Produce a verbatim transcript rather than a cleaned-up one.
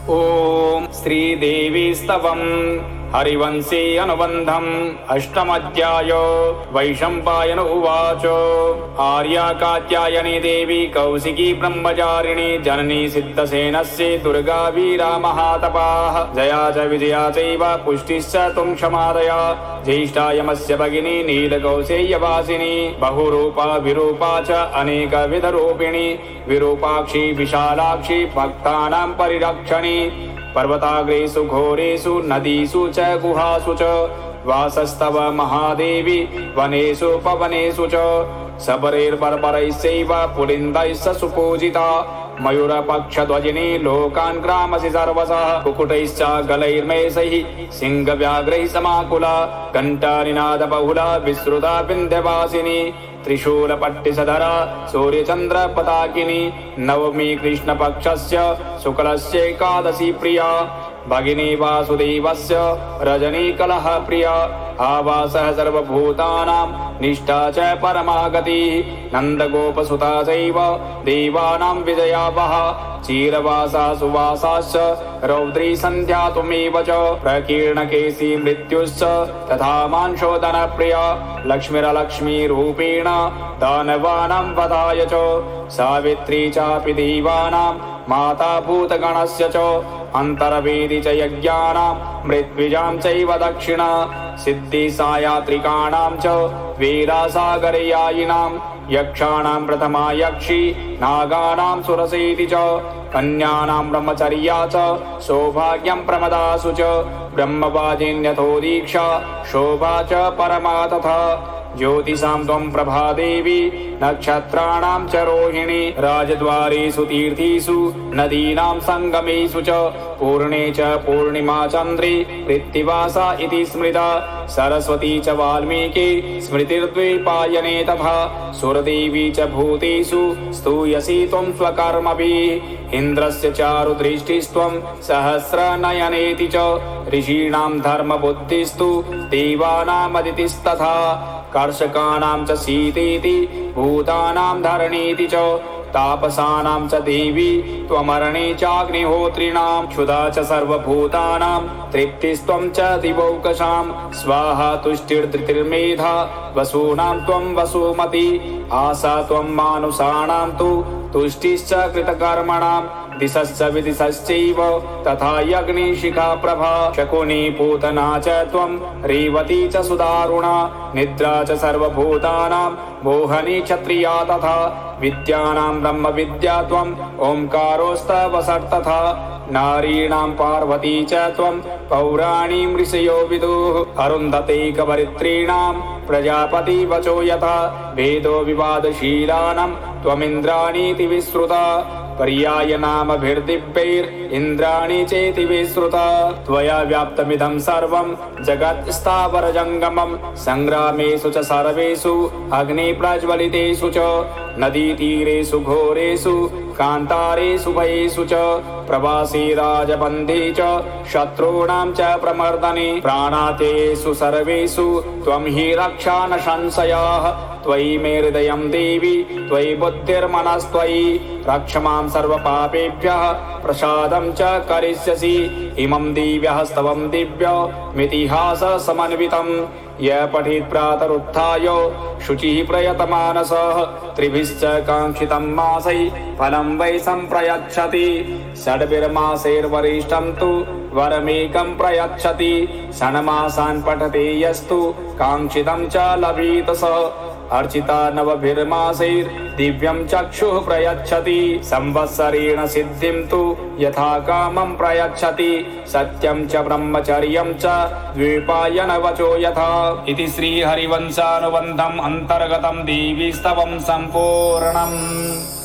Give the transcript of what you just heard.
ओम श्रीदेवी स्तवम् हरिवंशे अनुबन्धम् अष्टमध्याय। वैशम्पायन उवाच आर्या कात्यायनी देवी कौशिकी ब्रह्मचारिणी जननी सिद्धसेनस्य दुर्गा वीरा महातपाः जया च विजया चैव पुष्टिश्च त्वं क्षमादया ज्येष्ठा यमस्य भगिनी नीलकौशेयवासिनी बहुरूपा विरूपा च अनेकविधरूपिणी विरूपाक्षी विशालाक्षी भक्तानां परिरक्षणी पर्वताग्रेषु घोरेषु नदीषु च गुहासु च वासस्तव महादेवी वनेषु पवनेषु च सबरैर्बर्बरैश्चैव पुलिन्दैश्च सुपूजिता मयूरपक्षध्वजिनी लोकान् ग्रामसि सर्वशः कुकुटैश्च गलैर्मेषैः सिंहव्याघ्रैः समाकुला घण्टानिनादबहुला विश्रुता विन्ध्यवासिनी त्रिशूलपट्टिसधरा सूर्यचन्द्रपताकिनी नवमी कृष्णपक्षस्य शुक्लस्यैकादशी प्रिया भगिनी वासुदेवस्य रजनी कलह प्रिया आवासः सर्वभूतानां निष्ठा च परमागतिः नन्दगोपसुता चैव देवानां विजया वः चीरवासा सुवासाश्च रौद्री सन्ध्या त्वमेव च प्रकीर्णकेशी मृत्युश्च तथा मांशोदनप्रिया लक्ष्मीरलक्ष्मीरूपेण दानवानां वधाय च सावित्री चापि देवानां माता भूतगणस्य च अन्तर्वेदी च यज्ञानां मृत्विजां चैव दक्षिणा सिद्धिसायात्रिकाणां च वीरासागरयायिनां यक्षाणां प्रथमा यक्षी नागानां सुरसेति च कन्यानां ब्रह्मचर्या च सौभाग्यं प्रमदासु च ब्रह्मवादिन्यथो दीक्षा शोभा च परमा तथा ज्योतिषां त्वं प्रभादेवी नक्षत्राणां च रोहिणी राजद्वारेषु तीर्थेषु नदीनां संगमेषु च पूर्णे च पूर्णिमा चन्द्रे कृत्तिवासा इति स्मृता सरस्वती च वाल्मीकि स्मृतिर्द्वैपायने तथा सुरदेवी च भूतेषु स्तूयसी त्वं स्वकर्मभिः इन्द्रस्य चारुदृष्टिस्त्वं सहस्रनयनेति च ऋषीणां धर्मबुद्धिस्तु देवानामदितिस्तथा कर्षकाणां च सीतेति भूतानां धरणीति च तापसानां च देवी त्वमरणे चाग्निहोत्रिणां क्षुधा च सर्वभूतानां तृप्तिस्त्वं च दिवौकशां स्वाहा तुष्टिर्धृतिर्मेधा वसूनां त्वं वसुमती आशा त्वं मानुषाणां तु तुष्टिश्च कृतकर्मणां दिशश्च विदिशश्चैव तथा यज्ञशिखा प्रभा शकुनी पूतना च त्वं रेवती च सुदारुणा निद्रा च सर्वभूतानां मोहनी क्षत्रिया तथा विद्यानां ब्रह्मविद्या त्वं ओंकारोस्तवसर्तथा नारीणां पार्वती च त्वं पौराणी ऋषयो विदुः अरुन्धतेकवरित्रीणां प्रजापति वचो यथा भेदो विवादशीलानां त्वमिन्द्राणीति विश्रुता पर्याय नामभिर्दिव्यैरिन्द्राणि चेति विश्रुता त्वया व्याप्तमिदं सर्वं जगत् स्थावरजङ्गमं संग्रामेषु च सर्वेषु अग्निप्रज्वलितेषु च नदीतीरेषु घोरेषु कान्तारेषु भयेषु च प्रवासी राजबन्धे च शत्रूणां च प्रमर्दने प्राणातेषु सर्वेषु त्वं हि रक्षा न संशयः त्वयि मे हृदयं देवी त्वयि बुद्धिर्मनस्त्वयि रक्ष मां सर्वपापेभ्यः प्रसादं च करिष्यसि इमं दिव्यहस्तवं दिव्यमितिहाससमन्वितं यः पठेत् प्रातरुत्थाय शुचिः प्रयतमानसः त्रिभिश्च काङ्क्षितं मासैः फलं वै सम्प्रयच्छति षड्भिर्मासैर्वरिष्ठं तु वरमेकं प्रयच्छति षण्मासान् पठते यस्तु काङ्क्षितं च लभेत सः अर्चिता नवभिर्मासैर्दिव्यं चक्षुः प्रयच्छति संवत्सरेण सिद्धिं तु यथा कामं प्रयच्छति सत्यं च ब्रह्मचर्यं च द्वैपायन वचो यथा इति श्रीहरिवंशानुबन्धम् अन्तर्गतं देवीस्तवं सम्पूर्णम्।